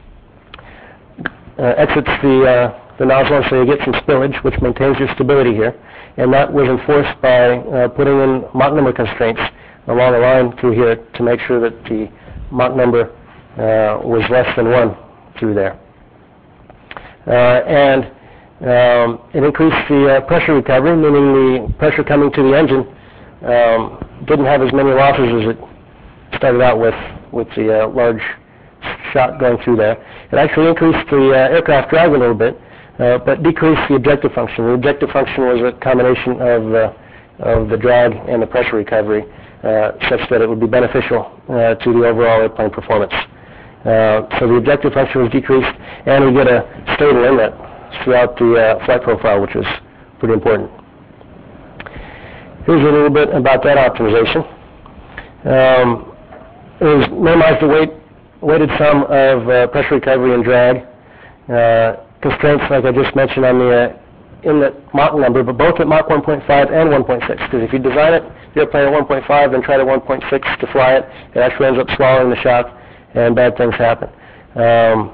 uh, exits the, uh, the nozzle, so you get some spillage, which maintains your stability here. And that was enforced by uh, putting in Mach number constraints along the line through here to make sure that the Mach number uh, was less than one through there. Uh, and um, it increased the uh, pressure recovery, meaning the pressure coming to the engine um, didn't have as many losses as it started out with, with the uh, large shock going through there. It actually increased the uh, aircraft drag a little bit, uh, but decreased the objective function. The objective function was a combination of, uh, of the drag and the pressure recovery, uh, such that it would be beneficial uh, to the overall airplane performance. Uh, so the objective function was decreased, and we get a stable inlet throughout the uh, flight profile, which was pretty important. Here's a little bit about that optimization. Um, it was minimized the weight, weighted sum of uh, pressure recovery and drag. Uh, constraints, like I just mentioned, on the uh, inlet Mach number, but both at Mach one point five and one point six, because if you design it, the airplane at one point five, then try to one point six to fly it, it actually ends up swallowing the shock, and bad things happen. Um,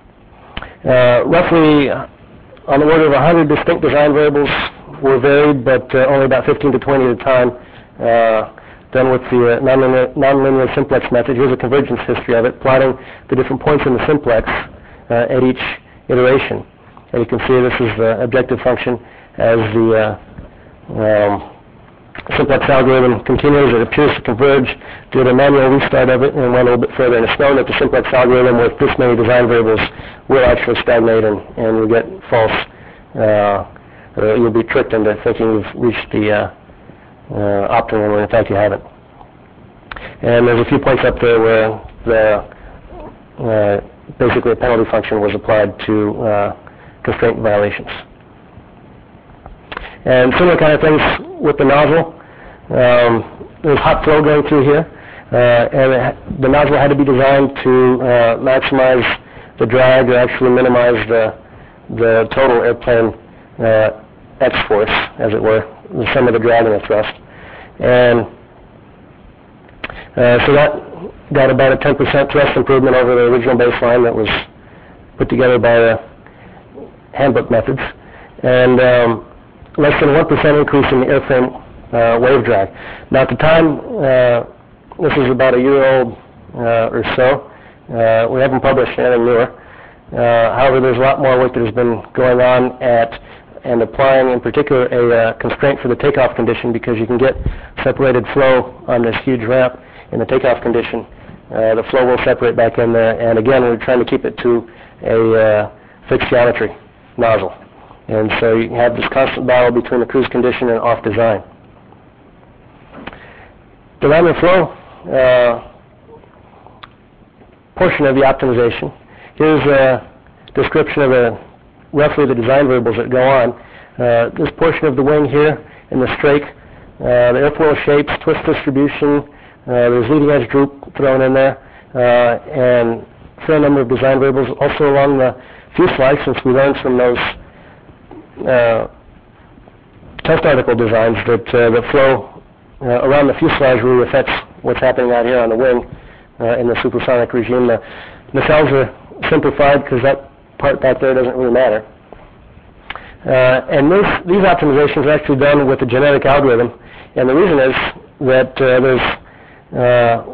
uh, roughly on the order of one hundred distinct design variables were varied, but uh, only about fifteen to twenty at a time, uh, done with the uh, nonlinear, nonlinear simplex method. Here's a convergence history of it, plotting the different points in the simplex uh, at each iteration. And you can see this is the objective function as the uh, um, simplex algorithm continues. It appears to converge, did a manual restart of it, and went a little bit further. And it's known that the simplex algorithm with this many design variables will actually stagnate, and, and you'll get false, uh, or you'll be tricked into thinking you've reached the uh, uh, optimum when in fact you haven't. And there's a few points up there where the uh, basically a penalty function was applied to uh, constraint violations. And similar kind of things with the nozzle. Um, there's hot flow going through here, uh, and it, the nozzle had to be designed to uh, maximize the drag or actually minimize the, the total airplane uh, X-force, as it were, the sum of the drag and the thrust. And uh, so that got about a ten percent thrust improvement over the original baseline that was put together by the handbook methods, and um, less than one percent increase in the airframe uh, wave drag. Now at the time, uh, this is about a year old uh, or so. Uh, we haven't published anything newer. Uh, however, there's a lot more work that has been going on at and applying in particular a uh, constraint for the takeoff condition, because you can get separated flow on this huge ramp in the takeoff condition. Uh, the flow will separate back in there, and again, we're trying to keep it to a uh, fixed geometry nozzle. And so you have this constant battle between the cruise condition and off design. The laminar flow uh, portion of the optimization. Here's a description of a, roughly the design variables that go on. Uh, this portion of the wing here in the strake, uh, the airfoil shapes, twist distribution, uh, there's leading edge droop thrown in there, uh, and a fair number of design variables. Also along the fuselage, since we learned from those uh, test article designs that uh, the flow uh, around the fuselage really affects what's happening out here on the wing uh, in the supersonic regime. The nacelles are simplified because that part back there doesn't really matter. Uh, and this, these optimizations are actually done with a genetic algorithm, and the reason is that uh, there's uh,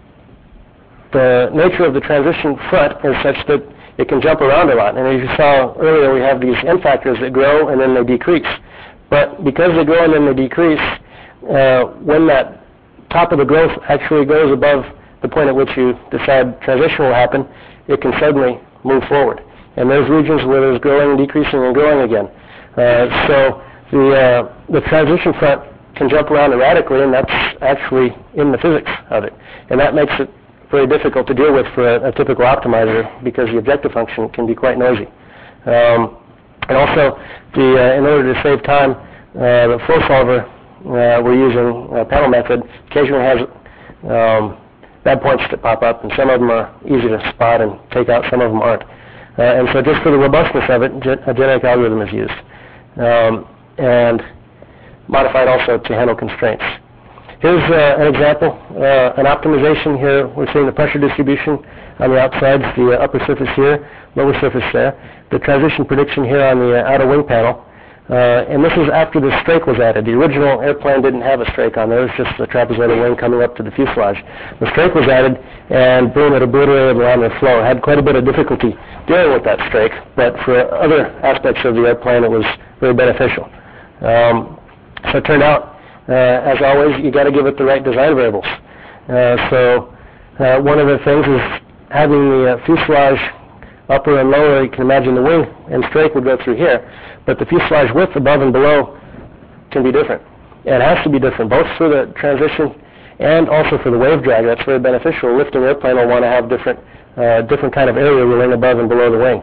the nature of the transition front is such that it can jump around a lot. And as you saw earlier, we have these N factors that grow and then they decrease. But because they grow and then they decrease, uh, when that top of the growth actually goes above the point at which you decide transition will happen, it can suddenly move forward. And there's regions where there's growing, decreasing, and growing again. Uh, so the, uh, the transition front can jump around erratically, and that's actually in the physics of it. And that makes it very difficult to deal with for a, a typical optimizer, because the objective function can be quite noisy. Um, and also, the, uh, in order to save time, uh, the flow solver uh, we're using, uh, panel method, occasionally has um, bad points that pop up, and some of them are easy to spot and take out, some of them aren't. Uh, and so just for the robustness of it, a genetic algorithm is used, um, and modified also to handle constraints. Here's uh, an example, uh, an optimization here. We're seeing the pressure distribution on the outsides, the uh, upper surface here, lower surface there, the transition prediction here on the uh, outer wing panel. Uh, and this is after the strake was added. The original airplane didn't have a strake on there. It was just the trapezoidal wing coming up to the fuselage. The strake was added, and boom, it obliterated the laminar flow. It had quite a bit of difficulty dealing with that strake, but for other aspects of the airplane, it was very beneficial. Um, so it turned out, uh, as always, you got to give it the right design variables. Uh, so uh, one of the things is having the uh, fuselage upper and lower. You can imagine the wing and strake would go through here, but the fuselage width above and below can be different. And it has to be different, both for the transition and also for the wave drag. That's very beneficial. A lifting airplane will want to have different, uh, different kind of area ruling above and below the wing.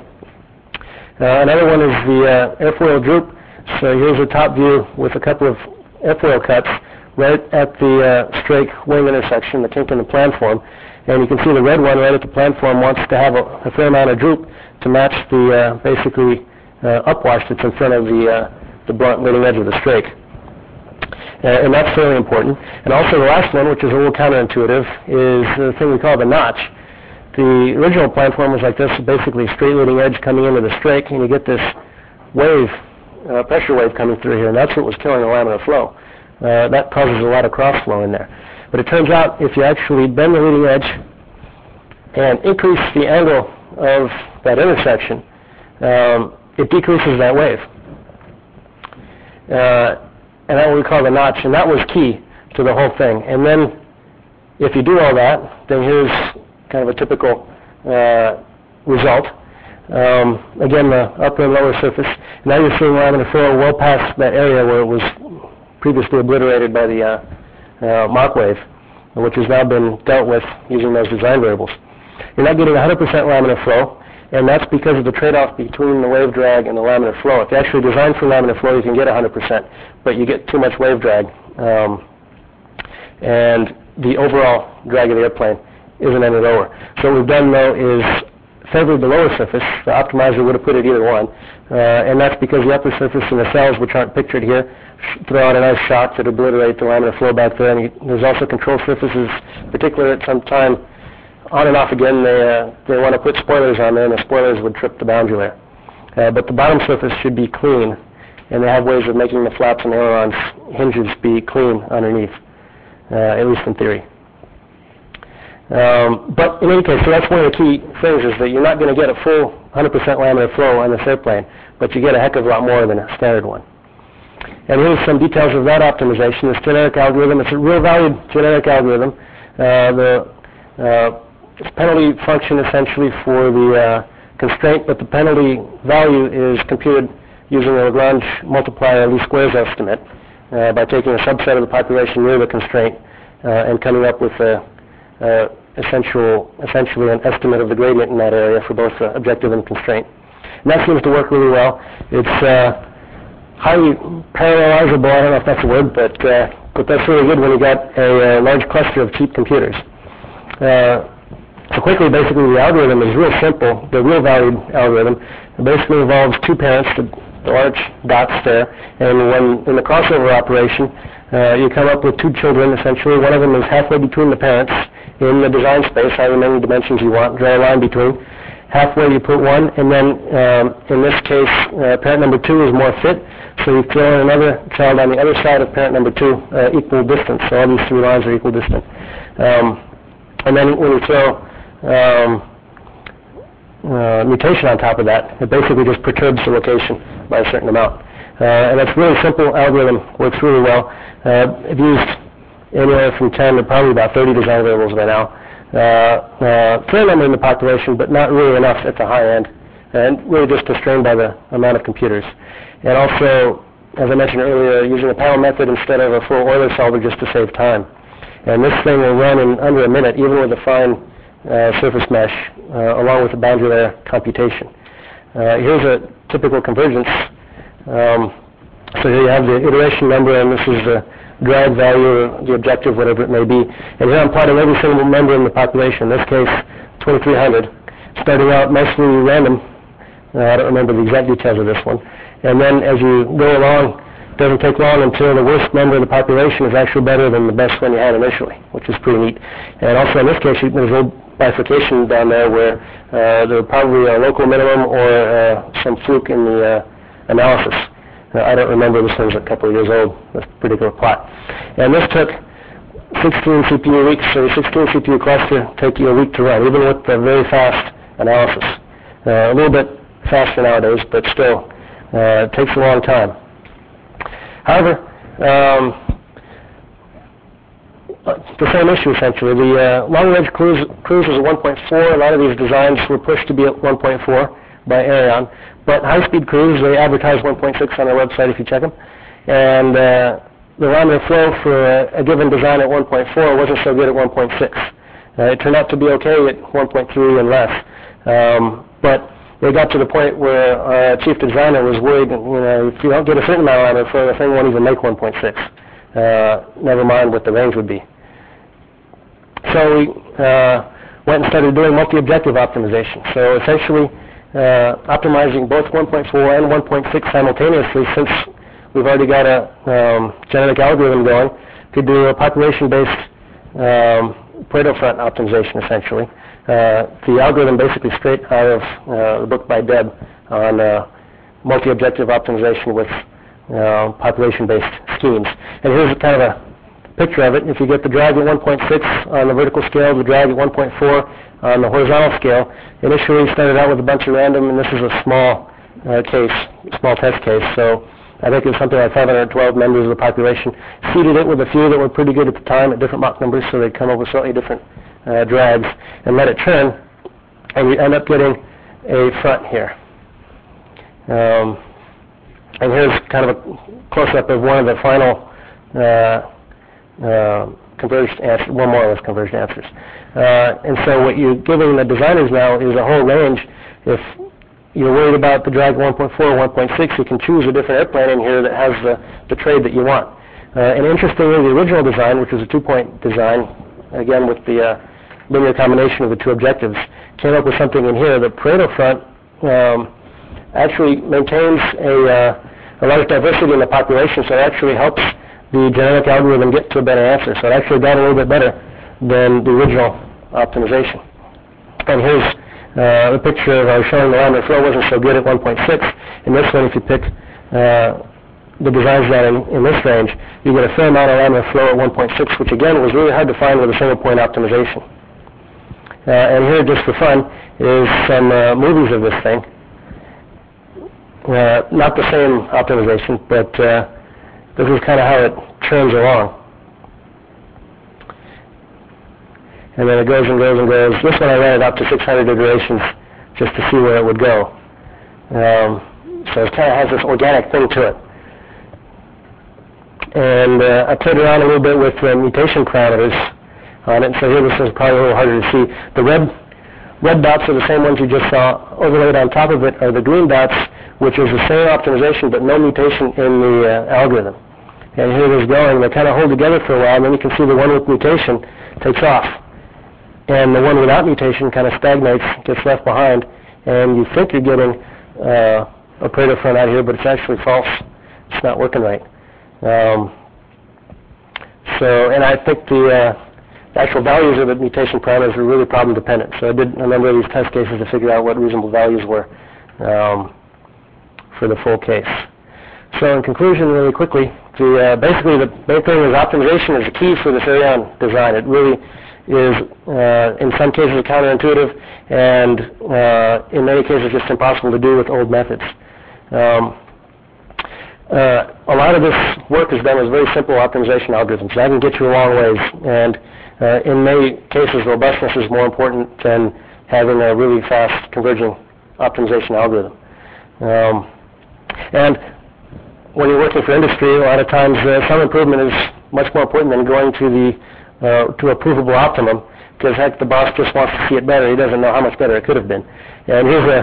Uh, another one is the uh, airfoil droop. So here's a top view with a couple of airfoil cuts right at the uh, strake wing intersection, the kink in the planform. And you can see the red one right at the planform wants to have a, a fair amount of droop to match the uh, basically uh, upwash that's in front of the, uh, the blunt leading edge of the strake. Uh, and that's fairly important. And also the last one, which is a little counterintuitive, is the thing we call the notch. The original planform was like this, basically straight leading edge coming into the strake, and you get this wave, uh, pressure wave coming through here, and that's what was killing the laminar flow. Uh, that causes a lot of cross flow in there. But it turns out if you actually bend the leading edge and increase the angle of that intersection, um, it decreases that wave. Uh, and that's what we call the notch, and that was key to the whole thing. And then if you do all that, then here's kind of a typical uh, result. Um, again, the upper and lower surface. Now you're seeing laminar flow well past that area where it was previously obliterated by the uh, uh, Mach wave, which has now been dealt with using those design variables. You're not getting one hundred percent laminar flow, and that's because of the trade-off between the wave drag and the laminar flow. If you actually design for laminar flow, you can get one hundred percent, but you get too much wave drag, um, and the overall drag of the airplane isn't any lower. So what we've done, though, is favored the lower surface. The optimizer would have put it either one, uh, and that's because the upper surface and the cells, which aren't pictured here, throw out a nice shock that obliterate the laminar flow back there. And you, there's also control surfaces, particularly at some time, on and off again, they, uh, they want to put spoilers on there, and the spoilers would trip the boundary layer. Uh, but the bottom surface should be clean, and they have ways of making the flaps and ailerons hinges be clean underneath, uh, at least in theory. Um, but in any case, so that's one of the key things, is that you're not going to get a full one hundred percent laminar flow on this airplane, but you get a heck of a lot more than a standard one. And here's some details of that optimization. This generic algorithm, it's a real valued generic algorithm. Uh, the uh, penalty function essentially for the uh, constraint, but the penalty value is computed using a Lagrange multiplier least squares estimate uh, by taking a subset of the population near the constraint uh, and coming up with a, uh, essential, essentially an estimate of the gradient in that area for both uh, objective and constraint. And that seems to work really well. It's uh, highly parallelizable, I don't know if that's a word, but, uh, but that's really good when you got a, a large cluster of cheap computers. Uh, So quickly, basically, the algorithm is real simple. The real valued algorithm it basically involves two parents, the, the large dots there, and when in the crossover operation, uh, you come up with two children, essentially. One of them is halfway between the parents in the design space, however many dimensions you want, draw a line between. Halfway you put one, and then um, in this case, uh, parent number two is more fit, so you throw in another child on the other side of parent number two, uh, equal distance. So all these three lines are equal distant. Um, and then when you throw Um, uh, mutation on top of that, it basically just perturbs the location by a certain amount. Uh, and it's really simple algorithm, works really well. Uh, I've used anywhere from ten to probably about thirty design variables by now. Uh, uh, fair number in the population, but not really enough at the high end, and really just constrained by the amount of computers. And also, as I mentioned earlier, using a panel method instead of a full Euler solver just to save time. And this thing will run in under a minute, even with a fine Uh, surface mesh, uh, along with the boundary layer computation. Uh, here's a typical convergence. Um, so here you have the iteration number, and this is the drag value, or the objective, whatever it may be. And here I'm plotting every single member in the population, in this case twenty-three hundred, starting out mostly random. Uh, I don't remember the exact details of this one. And then as you go along, it doesn't take long until the worst member of the population is actually better than the best one you had initially, which is pretty neat. And also in this case, there's a little bifurcation down there where uh, there were probably a local minimum or uh, some fluke in the uh, analysis. Uh, I don't remember, this one's a couple of years old, this particular plot. And this took sixteen C P U weeks, so the sixteen C P U cluster take you a week to run, even with the very fast analysis. Uh, a little bit faster nowadays, but still, uh, it takes a long time. However, um, the same issue essentially. The uh, long-range cruise, cruise was at one point four. A lot of these designs were pushed to be at one point four by Aerion. But high-speed cruise, they advertise one point six on their website if you check them. And uh, the laminar flow for a, a given design at one point four wasn't so good at one point six. Uh, it turned out to be okay at one point three and less. Um, but they got to the point where our chief designer was worried, you know, if you don't get a certain amount of laminar flow, the thing won't even make one point six. Uh, never mind what the range would be. So we uh, went and started doing multi-objective optimization. So essentially, uh, optimizing both one point four and one point six simultaneously, since we've already got a um, genetic algorithm going, could do a population-based um, Pareto front optimization, essentially. Uh, the algorithm basically straight out of uh, the book by Deb on uh, multi-objective optimization with uh, population-based schemes. And here's a kind of a picture of it. If you get the drag at one point six on the vertical scale, the drag at one point four on the horizontal scale, initially started out with a bunch of random, and this is a small uh, case, small test case. So I think it was something like five hundred twelve members of the population. Seeded it with a few that were pretty good at the time at different Mach numbers, so they'd come up with slightly different uh, drags, and let it turn, and we end up getting a front here. Um, and here's kind of a close-up of one of the final uh, Uh, converged answers, one more or less converged answers. Uh, and so what you're giving the designers now is a whole range. If you're worried about the drag one point four or one point six, you can choose a different airplane in here that has the, the trade that you want. Uh, and interestingly, the original design, which was a two-point design, again with the uh, linear combination of the two objectives, came up with something in here. The Pareto front um, actually maintains a, uh, a large diversity in the population, so it actually helps the genetic algorithm get to a better answer. So it actually got a little bit better than the original optimization. And here's uh, a picture of uh, showing the laminar flow wasn't so good at one point six. In this one, if you pick uh, the designs down in, in this range, you get a fair amount of laminar flow at one point six, which again was really hard to find with a single point optimization. Uh, and here, just for fun, is some uh, movies of this thing. Uh, not the same optimization, but uh, this is kind of how it churns along. And then it goes and goes and goes. This one I ran it up to six hundred iterations just to see where it would go. Um, so it kind of has this organic thing to it. And uh, I played around a little bit with uh, mutation parameters on it. So here this is probably a little harder to see. The red, red dots are the same ones you just saw. Overlaid on top of it are the green dots, which is the same optimization but no mutation in the uh, algorithm. And here it is going. They kind of hold together for a while, and then you can see the one with mutation takes off. And the one without mutation kind of stagnates, gets left behind, and you think you're getting uh, a Pareto front out here, but it's actually false. It's not working right. Um, so, and I think the uh, actual values of the mutation parameters were really problem dependent. So I did a number of these test cases to figure out what reasonable values were um, for the full case. So in conclusion, really quickly, the, uh, basically the main thing is optimization is the key for this Arion design. It really is, uh, in some cases, counterintuitive, and uh, in many cases, just impossible to do with old methods. Um, uh, a lot of this work is done with very simple optimization algorithms. That can get you a long ways, and uh, in many cases, robustness is more important than having a really fast converging optimization algorithm. Um, and when you're working for industry, a lot of times uh, some improvement is much more important than going to the Uh, to a provable optimum, because heck, the boss just wants to see it better. He doesn't know how much better it could have been. And here's a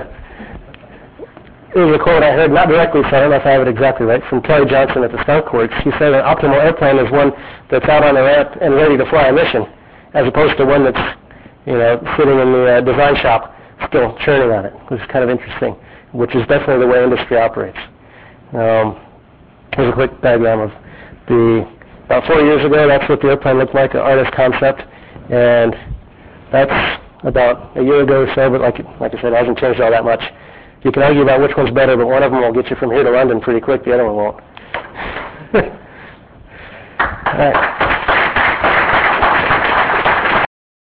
here's a quote I heard, not directly, so I don't know if I have it exactly right, from Kelly Johnson at the Skunk Works. He said an optimal airplane is one that's out on a ramp and ready to fly a mission, as opposed to one that's, you know, sitting in the uh, design shop still churning on it, which is kind of interesting, which is definitely the way industry operates. Um, here's a quick diagram of the About four years ago, that's what the airplane looked like, an artist concept, and that's about a year ago or so, but like, like I said, it hasn't changed all that much. You can argue about which one's better, but one of them will get you from here to London pretty quick, the other one won't. All right.